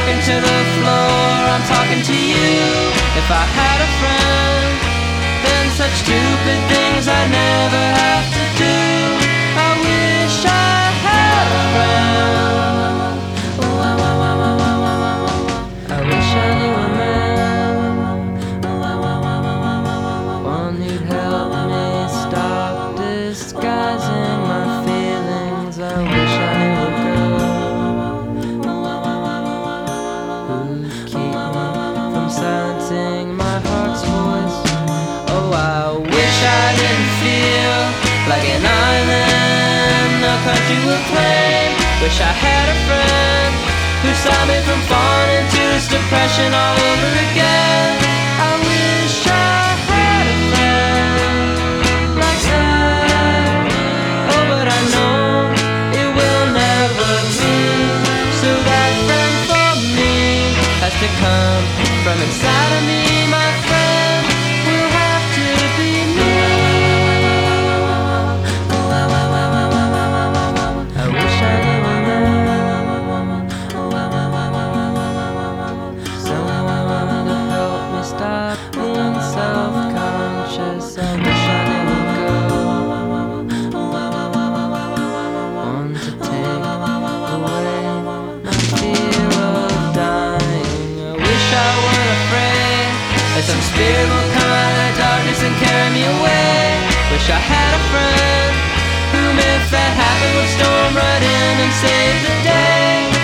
talking to the floor, I'm talking to you. If I had a friend, then such stupid things I never have to do. I wish I had a friend. I wish I knew a man, one who'd help me stop disguising my feelings. I wish I knew a girl who'd keep me from silencing my heart's voice. Oh, I wish I didn't feel like an island a country would claim. Wish I had a friend who stopped me from falling into this depression all over again. I wish I had a friend like that. Oh, but I know it will never be. So that friend for me has to come from inside of me. My friend will have to be me. I wish I knew a man, someone to help me stop being self-conscious. I wish I knew a girl, one to take away my fear of dying. I wish I weren't afraid that some spirit will come out of the darkness and carry me away. Wish I had a friend whom, if that happened, would storm right in and save the day.